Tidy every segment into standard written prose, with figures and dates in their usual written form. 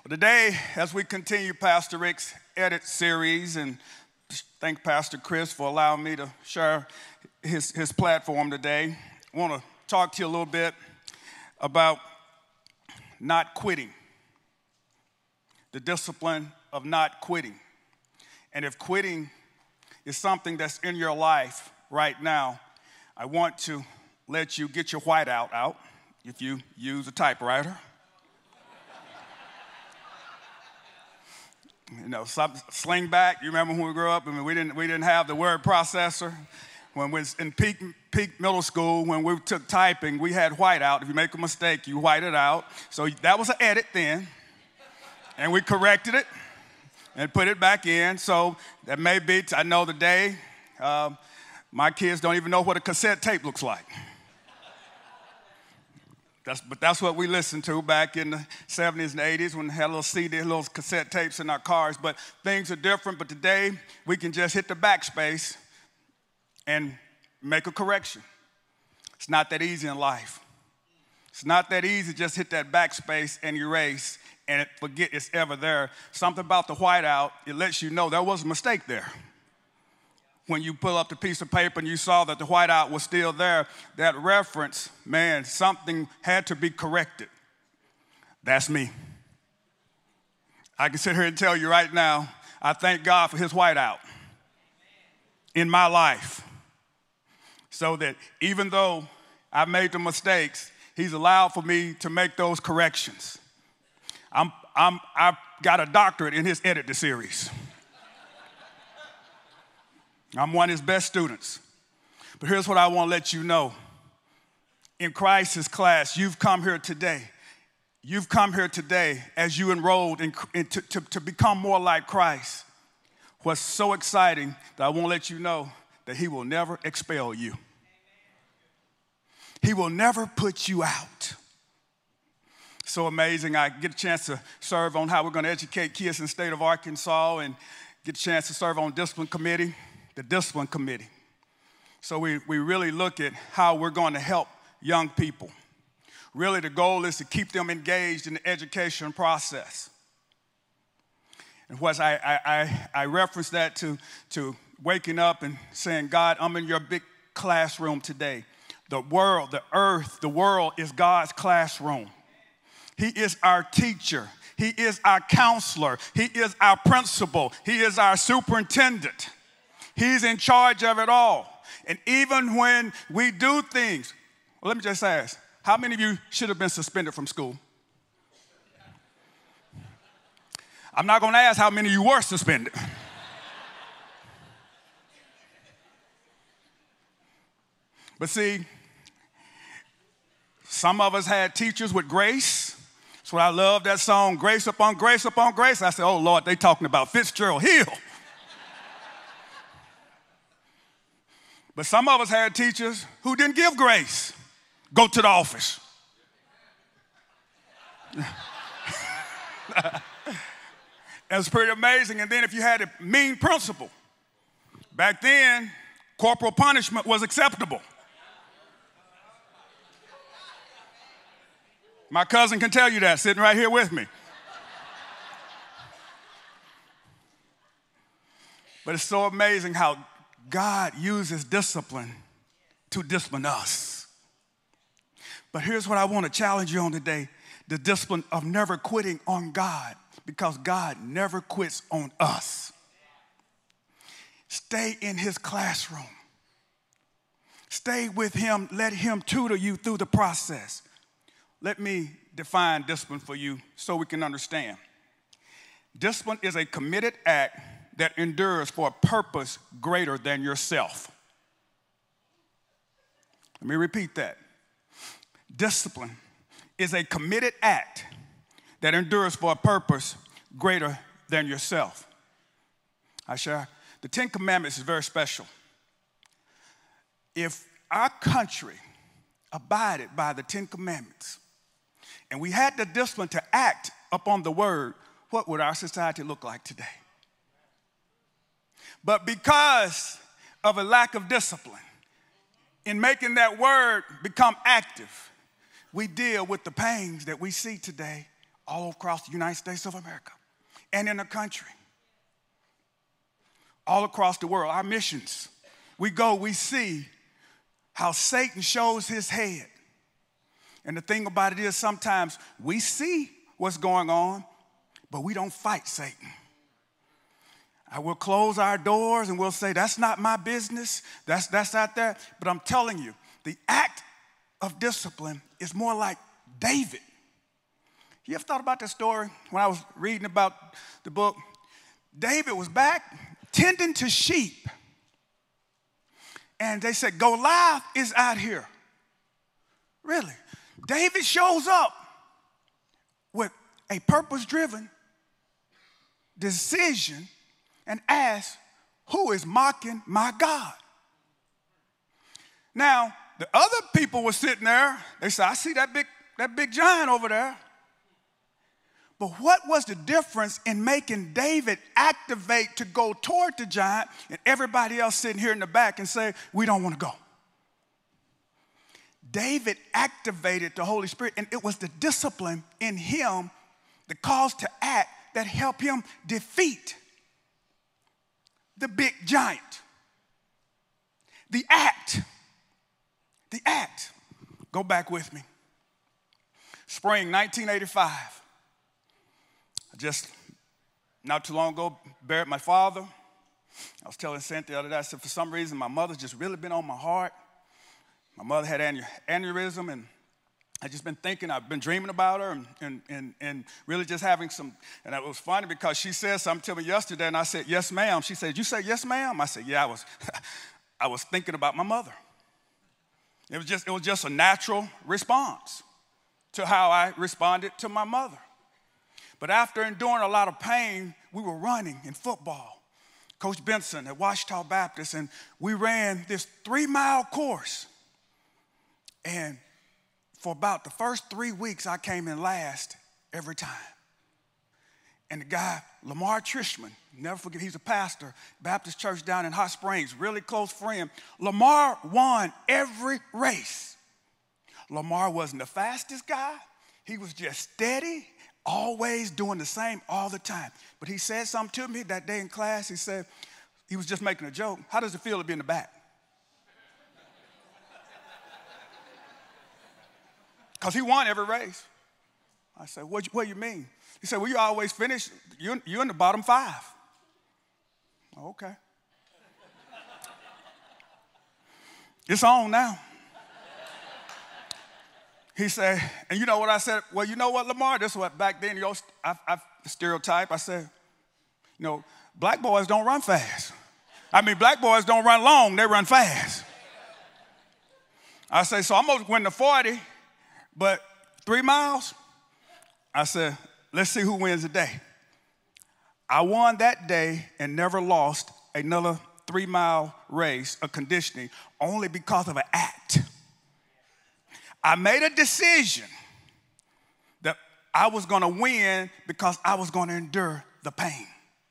Today, as we continue Pastor Rick's Edit series, and thank Pastor Chris for allowing me to share his platform today, I want to talk to you a little bit about not quitting, the discipline of not quitting. And if quitting is something that's in your life right now, I want to let you get your whiteout out if you use a typewriter. You know, sling back. You remember when we grew up? I mean, we didn't have the word processor. When we was in peak middle school, when we took typing, we had whiteout. If you make a mistake, you white it out. So that was an edit then, and we corrected it and put it back in. So that may be. I know today, my kids don't even know what a cassette tape looks like. But that's what we listened to back in the 70s and 80s when we had little cassette tapes in our cars. But things are different. But today, we can just hit the backspace and make a correction. It's not that easy in life. It's not that easy to just hit that backspace and erase and forget it's ever there. Something about the whiteout, it lets you know there was a mistake there. When you pull up the piece of paper and you saw that the whiteout was still there, that reference, man, something had to be corrected. That's me. I can sit here and tell you right now, I thank God for his whiteout in my life. So that even though I made the mistakes, he's allowed for me to make those corrections. I've got a doctorate in his Edit series. I'm one of his best students. But here's what I want to let you know. In Christ's class, you've come here today. You've come here today as you enrolled to become more like Christ. What's so exciting that I want to let you know that he will never expel you. He will never put you out. So amazing. I get a chance to serve on how we're going to educate kids in the state of Arkansas and get a chance to serve on discipline committee. The discipline committee. So we really look at how we're going to help young people. Really, the goal is to keep them engaged in the education process. And what I reference that to waking up and saying, God, I'm in your big classroom today. The world, the earth, the world is God's classroom. He is our teacher. He is our counselor. He is our principal. He is our superintendent. He's in charge of it all. And even when we do things, well, let me just ask, how many of you should have been suspended from school? I'm not going to ask how many of you were suspended. But see, some of us had teachers with grace. That's what I love, that song, Grace Upon Grace Upon Grace. I said, oh, Lord, they talking about Fitzgerald Hill. But some of us had teachers who didn't give grace. Go to the office. That's pretty amazing. And then if you had a mean principal, back then, corporal punishment was acceptable. My cousin can tell you that, sitting right here with me. But it's so amazing how God uses discipline to discipline us. But here's what I want to challenge you on today, the discipline of never quitting on God, because God never quits on us. Stay in his classroom. Stay with him. Let him tutor you through the process. Let me define discipline for you so we can understand. Discipline is a committed act that endures for a purpose greater than yourself. Let me repeat that. Discipline is a committed act that endures for a purpose greater than yourself. The Ten Commandments is very special. If our country abided by the Ten Commandments and we had the discipline to act upon the word, what would our society look like today? But because of a lack of discipline in making that word become active, we deal with the pains that we see today all across the United States of America and in the country, all across the world, our missions. We go, we see how Satan shows his head. And the thing about it is sometimes we see what's going on, but we don't fight Satan. I will close our doors and we'll say, that's not my business. That's out there. But I'm telling you, the act of discipline is more like David. You ever thought about this story when I was reading about the book? David was back tending to sheep. And they said, Goliath is out here. Really? David shows up with a purpose-driven decision and asks, who is mocking my God? Now, the other people were sitting there. They said, I see that big giant over there. But what was the difference in making David activate to go toward the giant and everybody else sitting here in the back and say, we don't want to go? David activated the Holy Spirit, and it was the discipline in him, the cause to act, that helped him defeat the big giant. The act. Go back with me. Spring 1985. I just, not too long ago, buried my father. I was telling Cynthia the other day, I said, for some reason, my mother's just really been on my heart. My mother had aneurysm, and I've just been thinking, I've been dreaming about her and really just having some, and it was funny because she said something to me yesterday, and I said, yes, ma'am. She said, you say yes, ma'am? I said, yeah, I was thinking about my mother. It was just a natural response to how I responded to my mother. But after enduring a lot of pain, we were running in football. Coach Benson at Ouachita Baptist, and we ran this 3-mile course. And for about the first 3 weeks, I came in last every time. And the guy, Lamar Trishman, never forget, he's a pastor, Baptist church down in Hot Springs, really close friend. Lamar won every race. Lamar wasn't the fastest guy. He was just steady, always doing the same all the time. But he said something to me that day in class. He said, he was just making a joke. How does it feel to be in the back? Because he won every race. I said, what do you mean? He said, well, you always finish. You're in the bottom 5. Okay. It's on now. He said, and you know what I said? Well, you know what, Lamar? This is what back then, I stereotype. I said, black boys don't run fast. I mean, black boys don't run long, they run fast. I say, so I'm going to win the 40, but 3 miles? I said, let's see who wins the day. I won that day and never lost another 3-mile race of conditioning only because of an act. I made a decision that I was going to win because I was going to endure the pain.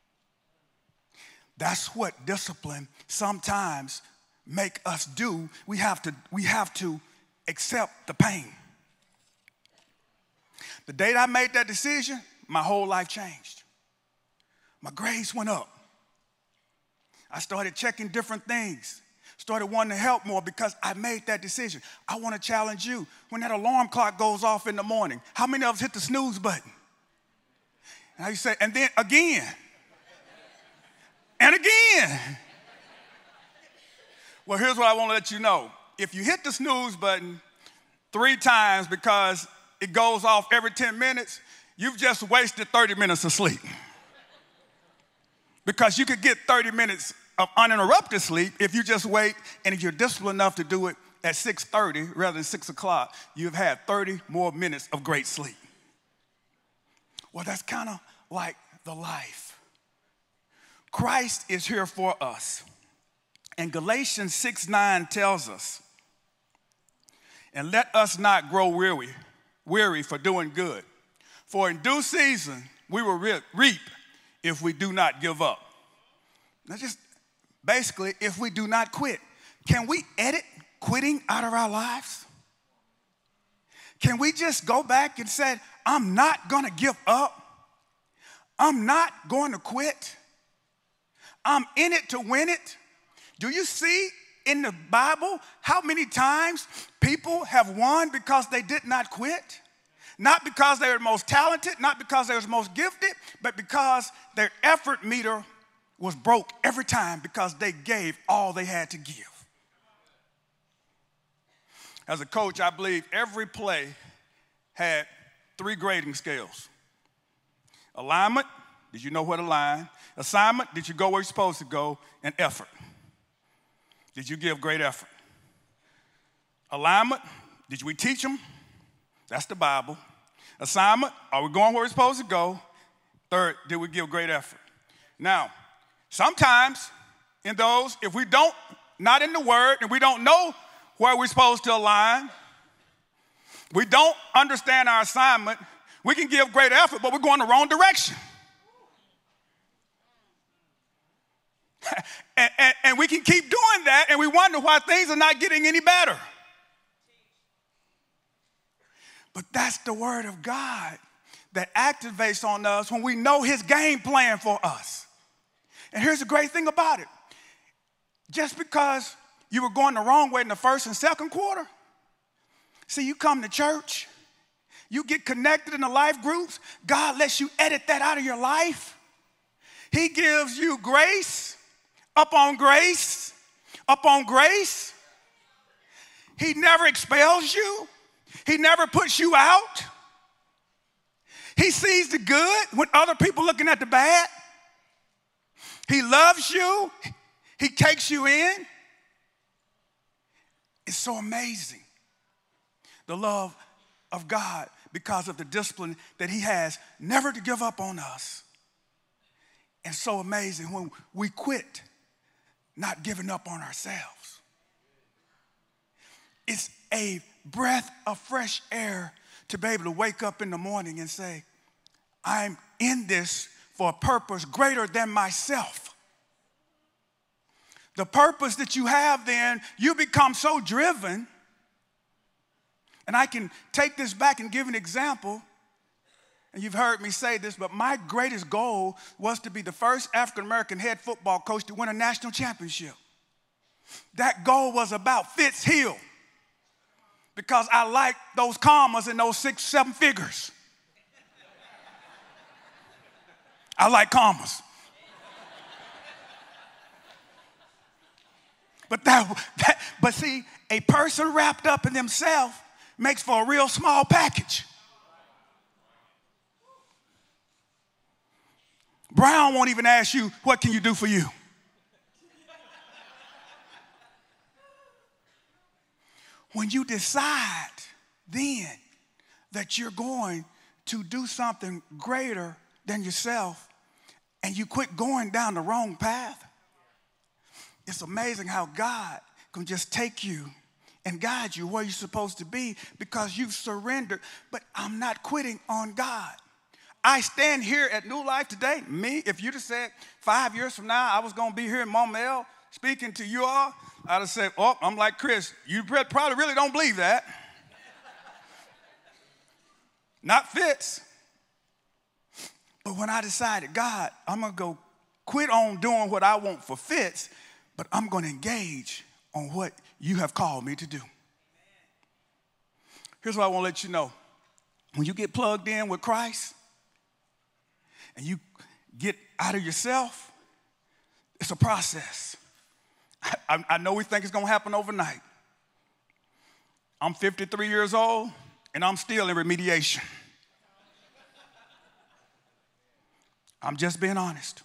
That's what discipline sometimes make us do. We have to accept the pain. The day I made that decision, my whole life changed. My grades went up. I started checking different things. Started wanting to help more because I made that decision. I want to challenge you. When that alarm clock goes off in the morning, how many of us hit the snooze button? And you say, and then again. And again. Well, here's what I want to let you know. If you hit the snooze button 3 times because it goes off every 10 minutes, you've just wasted 30 minutes of sleep. Because you could get 30 minutes of uninterrupted sleep if you just wait, and if you're disciplined enough to do it at 6:30 rather than 6 o'clock, you've had 30 more minutes of great sleep. Well, that's kind of like the life. Christ is here for us. And Galatians 6:9 tells us, and let us not grow weary for doing good. For in due season we will reap if we do not give up. Now just basically, if we do not quit. Can we edit quitting out of our lives? Can we just go back and say, I'm not going to give up. I'm not going to quit. I'm in it to win it. Do you see in the Bible how many times people have won because they did not quit? Not because they were the most talented, not because they were the most gifted, but because their effort meter was broke every time because they gave all they had to give. As a coach, I believe every play had 3 grading scales. Alignment, did you know where to line? Assignment, did you go where you're supposed to go? And effort. Did you give great effort? Alignment, did we teach them? That's the Bible. Assignment, are we going where we're supposed to go? Third, did we give great effort? Now, sometimes in those, if we don't, not in the Word, and we don't know where we're supposed to align, we don't understand our assignment, we can give great effort, but we're going the wrong direction. and we can keep doing that, and we wonder why things are not getting any better. But that's the word of God that activates on us when we know his game plan for us. And here's the great thing about it. Just because you were going the wrong way in the first and second quarter, see, you come to church, you get connected in the life groups, God lets you edit that out of your life. He gives you grace upon grace upon grace. He never expels you. He never puts you out. He sees the good when other people looking at the bad. He loves you. He takes you in. It's so amazing, the love of God, because of the discipline that he has never to give up on us. And so amazing when we quit not giving up on ourselves. It's a breath of fresh air to be able to wake up in the morning and say, I'm in this for a purpose greater than myself. The purpose that you have then, you become so driven. And I can take this back and give an example. And you've heard me say this, but my greatest goal was to be the first African-American head football coach to win a national championship. That goal was about Fitz Hill, because I like those commas in those 6, 7 figures. I like commas. But see, a person wrapped up in themselves makes for a real small package. Brown won't even ask you, what can you do for you? When you decide then that you're going to do something greater than yourself and you quit going down the wrong path, it's amazing how God can just take you and guide you where you're supposed to be because you've surrendered. But I'm not quitting on God. I stand here at New Life today. Me, if you'd have said 5 years from now I was going to be here in Montmell speaking to you all, I'd have said, oh, I'm like Chris. You probably really don't believe that. Not Fitz. But when I decided, God, I'm going to go quit on doing what I want for Fitz, but I'm going to engage on what you have called me to do. Here's what I want to let you know. When you get plugged in with Christ and you get out of yourself, it's a process. I know we think it's going to happen overnight. I'm 53 years old, and I'm still in remediation. I'm just being honest.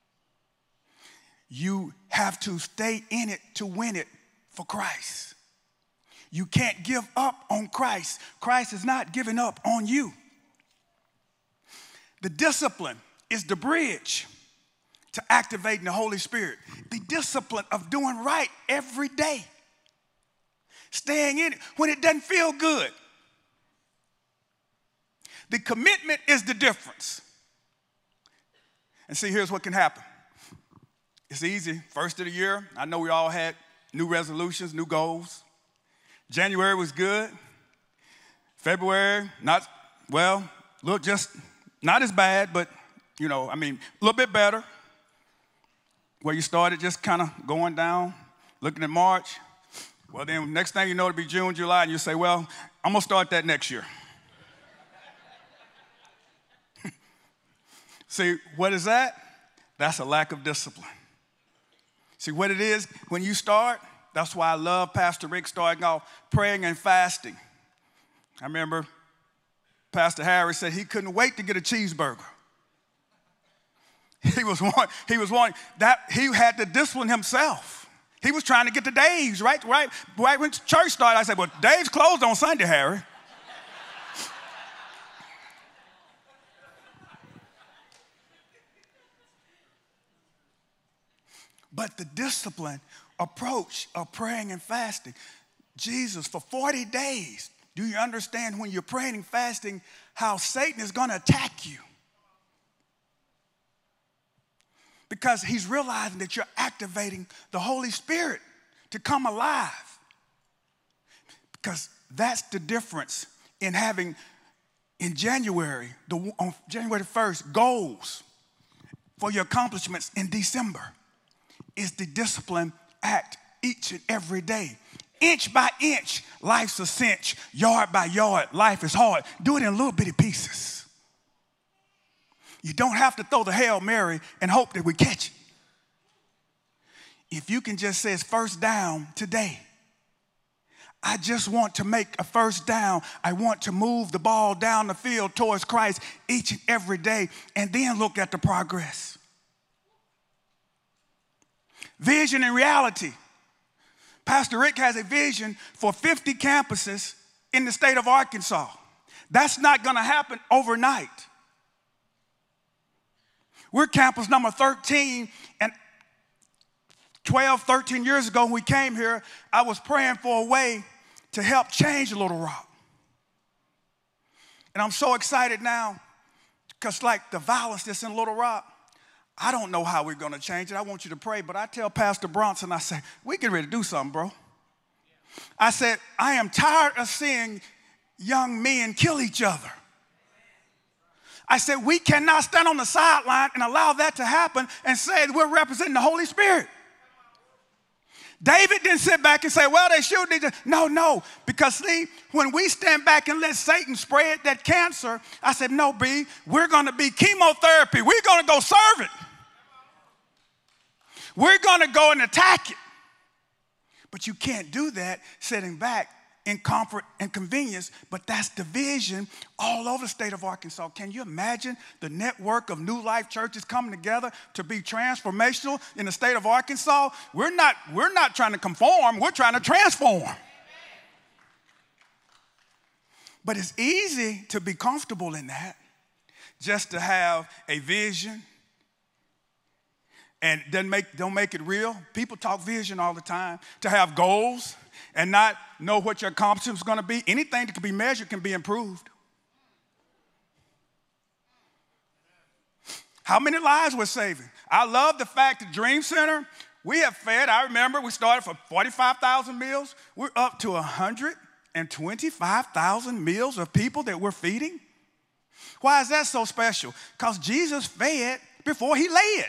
You have to stay in it to win it for Christ. You can't give up on Christ. Christ is not giving up on you. The discipline is the bridge to activating the Holy Spirit. The discipline of doing right every day. Staying in it when it doesn't feel good. The commitment is the difference. And see, here's what can happen. It's easy. First of the year, I know we all had new resolutions, new goals. January was good. February, not, well, look, just not as bad, but, a little bit better. Where you started just kind of going down, looking at March. Well, then next thing you know, it'll be June, July, and you say, well, I'm going to start that next year. See, what is that? That's a lack of discipline. See, what it is, when you start, that's why I love Pastor Rick starting off praying and fasting. I remember Pastor Harris said he couldn't wait to get a cheeseburger. He was wanting that. He had to discipline himself. He was trying to get to Dave's, right when church started. I said, well, Dave's closed on Sunday, Harry. But the discipline approach of praying and fasting, Jesus, for 40 days, do you understand when you're praying and fasting how Satan is going to attack you? Because he's realizing that you're activating the Holy Spirit to come alive. Because that's the difference in having, in January, on January 1st, goals for your accomplishments in December is the discipline act each and every day. Inch by inch, life's a cinch. Yard by yard, life is hard. Do it in little bitty pieces. You don't have to throw the Hail Mary and hope that we catch it. If you can just say it's first down today. I just want to make a first down. I want to move the ball down the field towards Christ each and every day and then look at the progress. Vision and reality. Pastor Rick has a vision for 50 campuses in the state of Arkansas. That's not going to happen overnight. We're campus number 13, and 12, 13 years ago when we came here, I was praying for a way to help change Little Rock. And I'm so excited now because like the violence that's in Little Rock, I don't know how we're going to change it. I want you to pray, but I tell Pastor Bronson, I say, we get ready to do something, bro. I said, I am tired of seeing young men kill each other. I said, we cannot stand on the sideline and allow that to happen and say that we're representing the Holy Spirit. David didn't sit back and say, well, they shoot. No, because see, when we stand back and let Satan spread that cancer, I said, no, B, we're going to be chemotherapy. We're going to go serve it. We're going to go and attack it. But you can't do that sitting back in comfort and convenience, but that's division all over the state of Arkansas. Can you imagine the network of New Life churches coming together to be transformational in the state of Arkansas? We're not trying to conform, we're trying to transform. But it's easy to be comfortable in that, just to have a vision and don't make it real. People talk vision all the time, to have goals and not know what your accomplishment is going to be. Anything that can be measured can be improved. How many lives we're saving? I love the fact that Dream Center, we have fed, I remember we started for 45,000 meals. We're up to 125,000 meals of people that we're feeding. Why is that so special? Because Jesus fed before he led.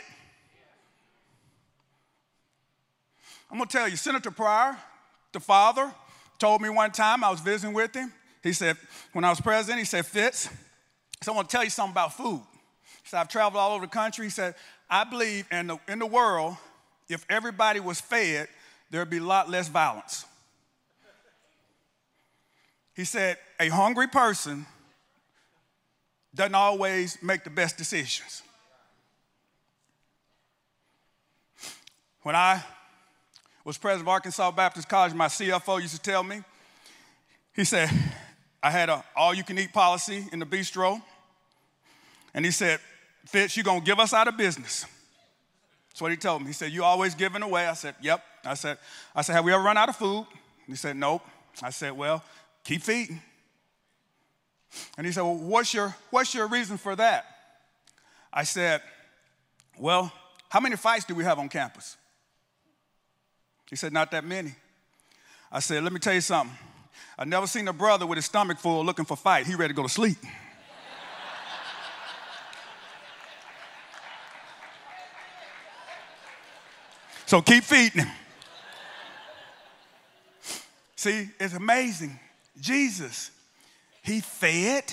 I'm going to tell you, Senator Pryor, the father, told me one time, I was visiting with him. He said, when I was president, he said, Fitz, so I want to tell you something about food. He said, I've traveled all over the country. He said, I believe in the world, if everybody was fed, there'd be a lot less violence. He said, a hungry person doesn't always make the best decisions. When I was president of Arkansas Baptist College, my CFO used to tell me, he said, I had an all-you-can-eat policy in the bistro, and he said, Fitz, you're going to give us out of business. That's what he told me. He said, you always giving away. I said, yep. I said, have we ever run out of food? He said, nope. I said, well, keep feeding. And he said, well, what's your reason for that? I said, well, how many fights do we have on campus? He said, not that many. I said, let me tell you something. I've never seen a brother with his stomach full looking for fight. He ready to go to sleep. So keep feeding him. See, it's amazing. Jesus, he fed,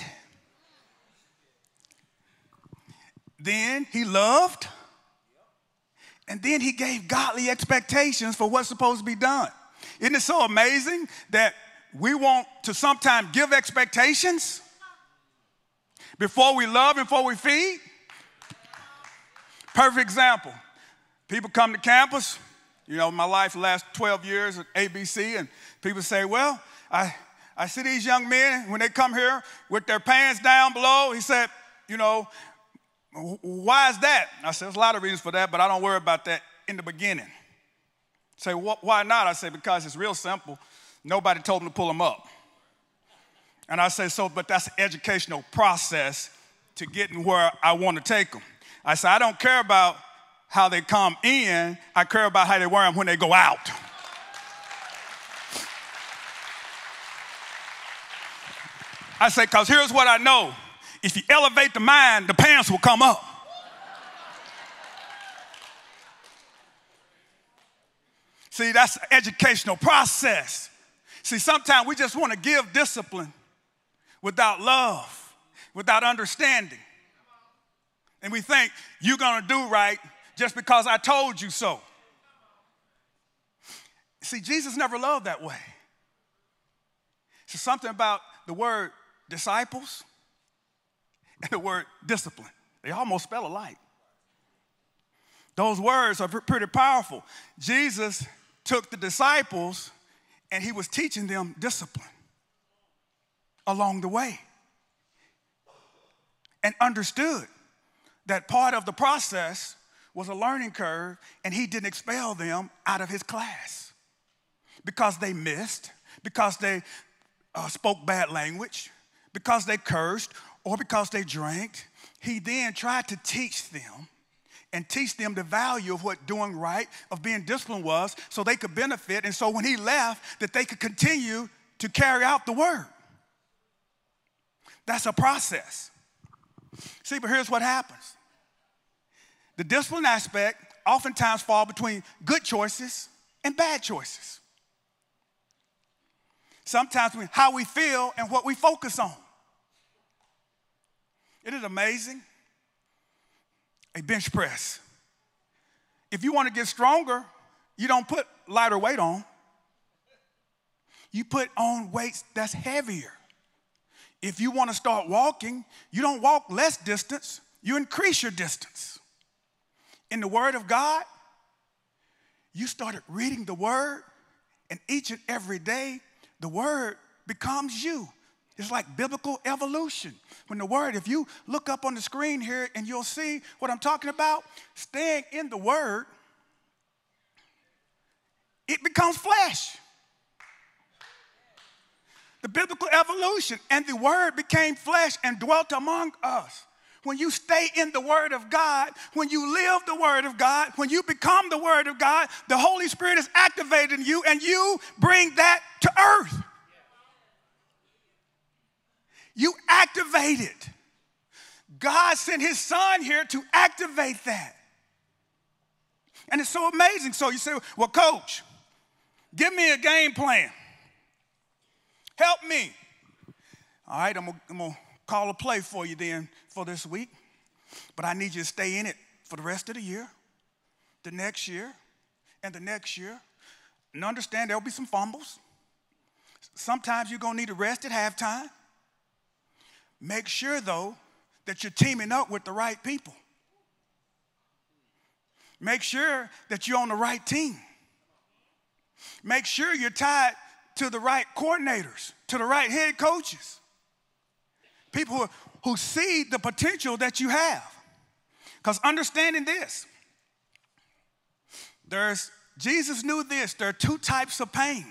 then he loved, and then he gave godly expectations for what's supposed to be done. Isn't it so amazing that we want to sometimes give expectations before we love and before we feed? Perfect example. People come to campus. You know, my life the last 12 years at ABC, and people say, well, I see these young men, when they come here with their pants down below, he said, you know, why is that? I said, there's a lot of reasons for that, but I don't worry about that in the beginning. Say, why not? I say, because it's real simple. Nobody told them to pull them up. And I say, but that's an educational process to getting where I want to take them. I say, I don't care about how they come in, I care about how they wear them when they go out. I say, because here's what I know. If you elevate the mind, the pants will come up. See, that's an educational process. See, sometimes we just want to give discipline without love, without understanding. And we think, you're going to do right just because I told you so. See, Jesus never loved that way. So something about the word disciples and the word discipline, they almost spell alike. Those words are pretty powerful. Jesus took the disciples and he was teaching them discipline along the way, and understood that part of the process was a learning curve, and he didn't expel them out of his class because they missed, because they spoke bad language, because they cursed, or because they drank. He then tried to teach them and teach them the value of what doing right, of being disciplined was, so they could benefit, and so when he left, that they could continue to carry out the word. That's a process. See, but here's what happens. The discipline aspect oftentimes falls between good choices and bad choices. Sometimes how we feel and what we focus on. It is amazing. A bench press. If you want to get stronger, you don't put lighter weight on. You put on weights that's heavier. If you want to start walking, you don't walk less distance, you increase your distance. In the Word of God, you started reading the Word, and each and every day, the Word becomes you. It's like biblical evolution. When the Word, if you look up on the screen here and you'll see what I'm talking about, staying in the Word, it becomes flesh. The biblical evolution, and the Word became flesh and dwelt among us. When you stay in the Word of God, when you live the Word of God, when you become the Word of God, the Holy Spirit is activated in you, and you bring that to earth. You activate it. God sent his Son here to activate that. And it's so amazing. So you say, well, Coach, give me a game plan. Help me. All right, I'm going to call a play for you then for this week. But I need you to stay in it for the rest of the year, the next year, and the next year. And understand there'll be some fumbles. Sometimes you're going to need a rest at halftime. Make sure, though, that you're teaming up with the right people. Make sure that you're on the right team. Make sure you're tied to the right coordinators, to the right head coaches. People who see the potential that you have. Because understanding this, Jesus knew this, there are two types of pain.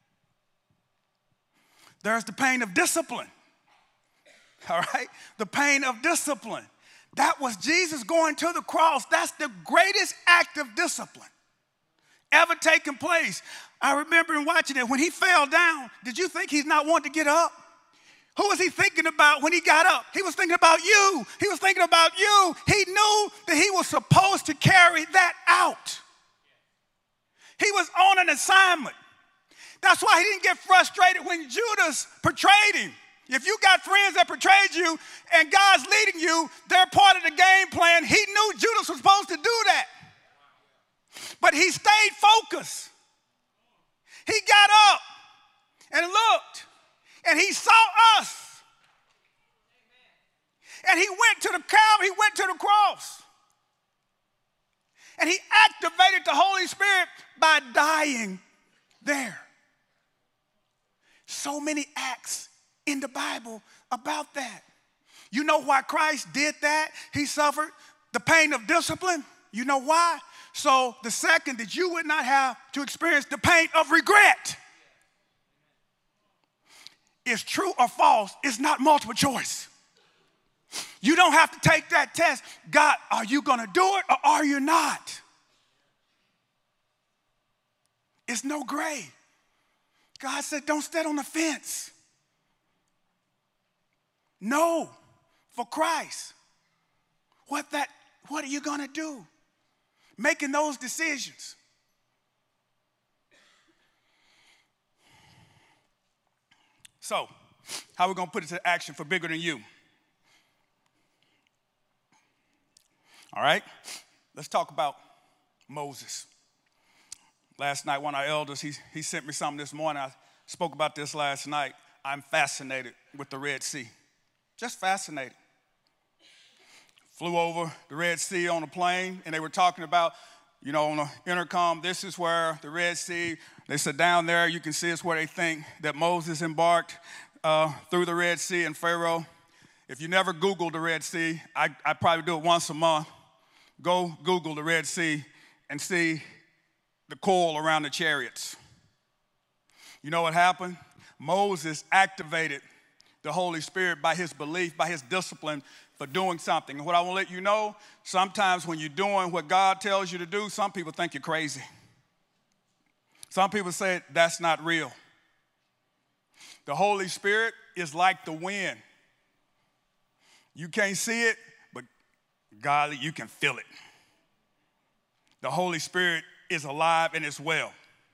There's the pain of discipline. All right? The pain of discipline. That was Jesus going to the cross. That's the greatest act of discipline ever taken place. I remember in watching it, when he fell down, did you think he's not wanting to get up? Who was he thinking about when he got up? He was thinking about you. He was thinking about you. He knew that he was supposed to carry that out. He was on an assignment. That's why he didn't get frustrated when Judas betrayed him. If you got friends that betrayed you and God's leading you, they're part of the game plan. He knew Judas was supposed to do that. But he stayed focused. He got up and looked, and he saw us. And he went to the Calvary, he went to the cross. And he activated the Holy Spirit by dying there. So many acts in the Bible about that. You know why Christ did that? He suffered the pain of discipline. You know why? So the second that you would not have to experience the pain of regret. Is true or false? It's not multiple choice. You don't have to take that test. God, are you going to do it or are you not? It's no gray. God said, don't stand on the fence. No, for Christ. What are you going to do? Making those decisions. So, how are we going to put it to action for bigger than you? All right, let's talk about Moses. Last night, one of our elders, he sent me something this morning. I spoke about this last night. I'm fascinated with the Red Sea. Just fascinated. Flew over the Red Sea on a plane, and they were talking about, on the intercom, this is where the Red Sea, they said down there, you can see it's where they think that Moses embarked through the Red Sea and Pharaoh. If you never Googled the Red Sea, I probably do it once a month. Go Google the Red Sea and see the coil around the chariots. You know what happened? Moses activated the Holy Spirit by his belief, by his discipline for doing something. And what I want to let you know, sometimes when you're doing what God tells you to do, some people think you're crazy. Some people say that's not real. The Holy Spirit is like the wind. You can't see it, but God, you can feel it. The Holy Spirit is alive and it's well.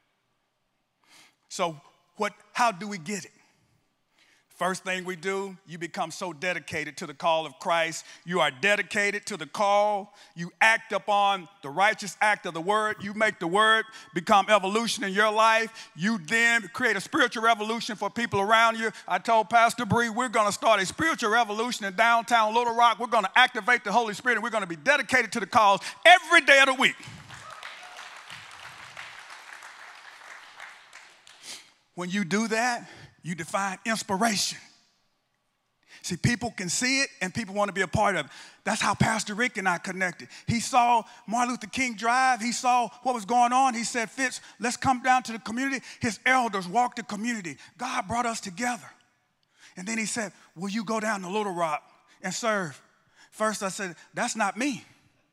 So how do we get it? First thing we do, you become so dedicated to the call of Christ. You are dedicated to the call. You act upon the righteous act of the word. You make the word become evolution in your life. You then create a spiritual revolution for people around you. I told Pastor Bree, we're going to start a spiritual revolution in downtown Little Rock. We're going to activate the Holy Spirit, and we're going to be dedicated to the cause every day of the week. When you do that, you define inspiration. See, people can see it and people want to be a part of it. That's how Pastor Rick and I connected. He saw Martin Luther King Drive. He saw what was going on. He said, Fitz, let's come down to the community. His elders walked the community. God brought us together. And then he said, will you go down to Little Rock and serve? First I said, that's not me.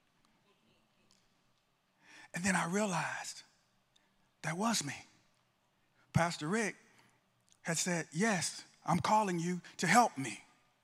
And then I realized that was me. Pastor Rick had said, yes, I'm calling you to help me.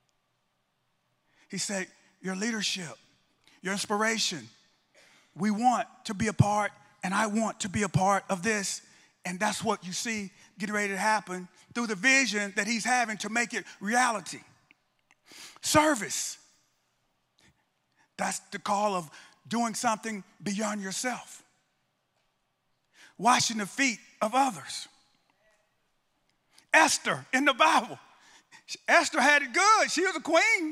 He said, your leadership, your inspiration, we want to be a part, and I want to be a part of this. And that's what you see getting ready to happen through the vision that he's having to make it reality. Service. That's the call of doing something beyond yourself. Washing the feet of others. Esther in the Bible. Esther had it good. She was a queen.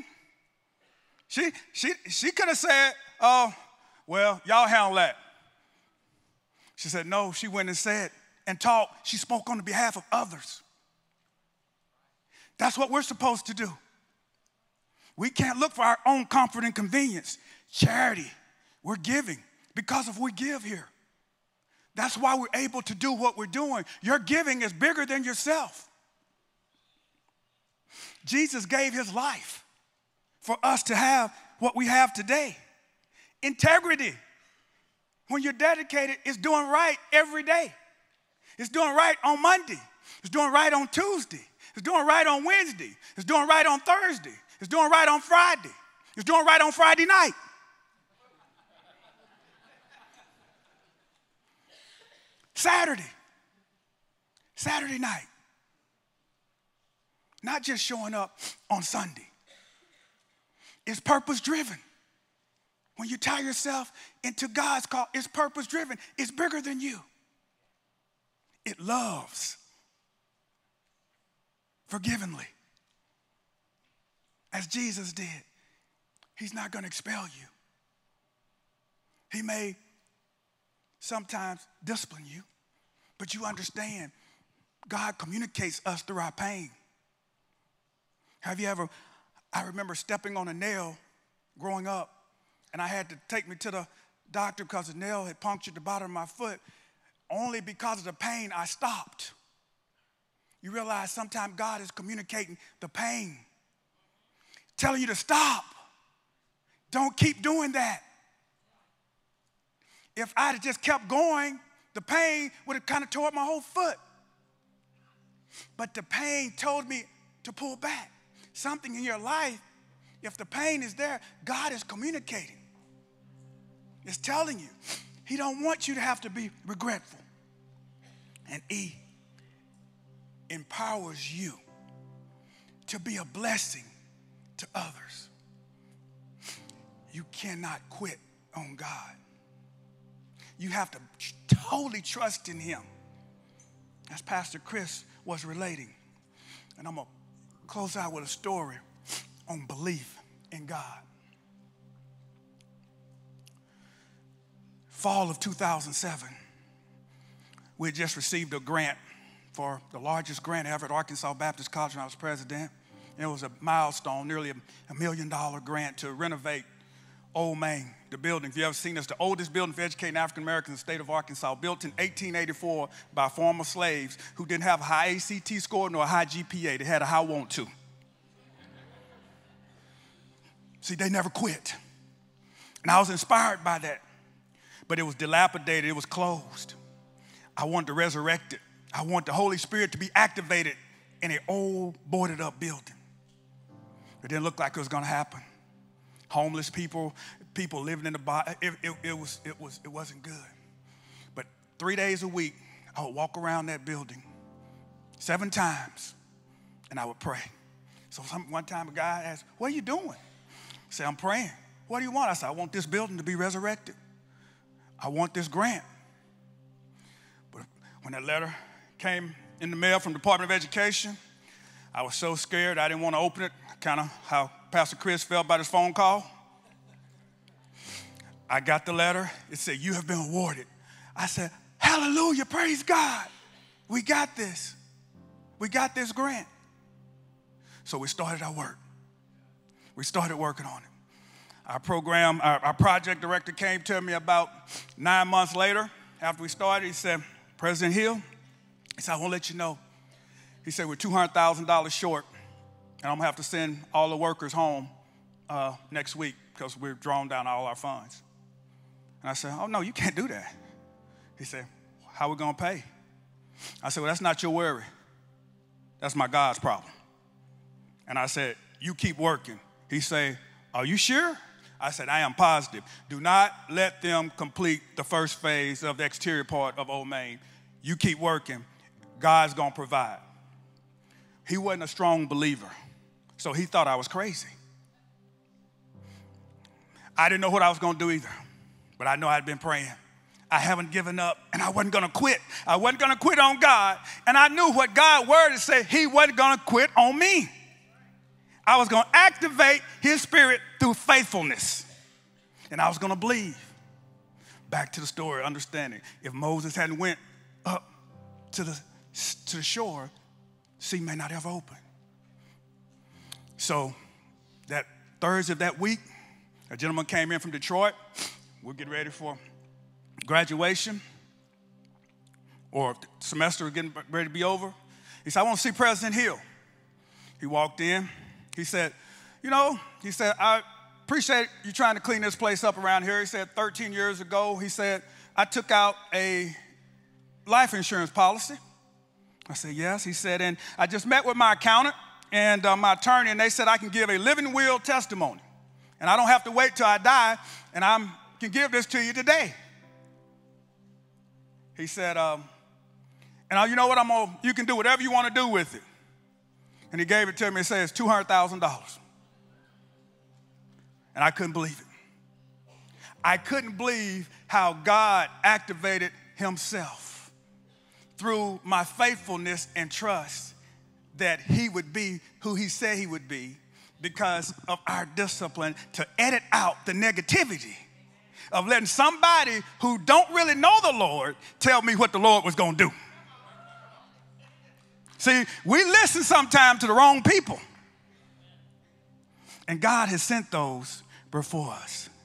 She could have said, oh, well, y'all handle that. She said, no, she went and said and taught. She spoke on the behalf of others. That's what we're supposed to do. We can't look for our own comfort and convenience. Charity, we're giving because of we give here. That's why we're able to do what we're doing. Your giving is bigger than yourself. Jesus gave his life for us to have what we have today. Integrity. When you're dedicated, it's doing right every day. It's doing right on Monday. It's doing right on Tuesday. It's doing right on Wednesday. It's doing right on Thursday. It's doing right on Friday. It's doing right on Friday night. Saturday night. Not just showing up on Sunday. It's purpose driven. When you tie yourself into God's call, it's purpose driven. It's bigger than you. It loves forgivingly, as Jesus did. He's not going to expel you. He may sometimes discipline you, but you understand God communicates us through our pain. Have you ever, I remember stepping on a nail growing up, and I had to take me to the doctor because the nail had punctured the bottom of my foot. Only because of the pain, I stopped. You realize sometimes God is communicating the pain, telling you to stop. Don't keep doing that. If I had just kept going, the pain would have kind of tore up my whole foot. But the pain told me to pull back. Something in your life, if the pain is there, God is communicating. It's telling you. He don't want you to have to be regretful. And He empowers you to be a blessing to others. You cannot quit on God. You have to totally trust in Him. As Pastor Chris was relating. And I'm going to close out with a story on belief in God. Fall of 2007, we had just received a grant for the largest grant ever at Arkansas Baptist College when I was president. And it was a milestone, nearly $1 million grant to renovate Old Main, the building. If you've ever seen this, the oldest building for educating African Americans in the state of Arkansas, built in 1884 by former slaves who didn't have a high ACT score nor a high GPA. They had a high want to. See, they never quit. And I was inspired by that. But it was dilapidated, it was closed. I wanted to resurrect it. I want the Holy Spirit to be activated in an old, boarded up building. It didn't look like it was gonna happen. Homeless people living in the bottom, it wasn't good. But 3 days a week, I would walk around that building 7 times, and I would pray. So one time a guy asked, "What are you doing?" I said, "I'm praying." "What do you want?" I said, "I want this building to be resurrected. I want this grant." But when that letter came in the mail from the Department of Education, I was so scared I didn't want to open it, kind of how Pastor Chris felt about his phone call. I got the letter. It said, "You have been awarded." I said, "Hallelujah, praise God. We got this. We got this grant." So we started our work. We started working on it. Our project director came to me about 9 months later after we started. He said, "President Hill," he said, "I want to let you know." He said, "We're $200,000 short, and I'm going to have to send all the workers home next week because we've drawn down all our funds." And I said, "Oh, no, you can't do that." He said, "How are we going to pay?" I said, "Well, that's not your worry. That's my God's problem." And I said, "You keep working." He said, "Are you sure?" I said, "I am positive. Do not let them complete the first phase of the exterior part of Old Main. You keep working. God's going to provide." He wasn't a strong believer, so he thought I was crazy. I didn't know what I was going to do either, but I know I'd been praying. I haven't given up, and I wasn't going to quit. I wasn't going to quit on God, and I knew what God's word said. He wasn't going to quit on me. I was going to activate His Spirit through faithfulness, and I was going to believe. Back to the story, understanding. If Moses hadn't went up to the shore, sea may not have opened. So that Thursday of that week, a gentleman came in from Detroit. We're getting ready for graduation, or the semester was getting ready to be over. He said, "I want to see President Hill." He walked in. He said, "I appreciate you trying to clean this place up around here." He said, 13 years ago, he said, "I took out a life insurance policy." I said, "Yes." He said, "And I just met with my accountant and my attorney, and they said I can give a living will testimony. And I don't have to wait till I die, and I can give this to you today." He said, And you know what? You can do whatever you want to do with it. And he gave it to me and says $200,000. And I couldn't believe it. I couldn't believe how God activated himself through my faithfulness and trust that he would be who he said he would be because of our discipline to edit out the negativity of letting somebody who don't really know the Lord tell me what the Lord was going to do. See, we listen sometimes to the wrong people. And God has sent those before us.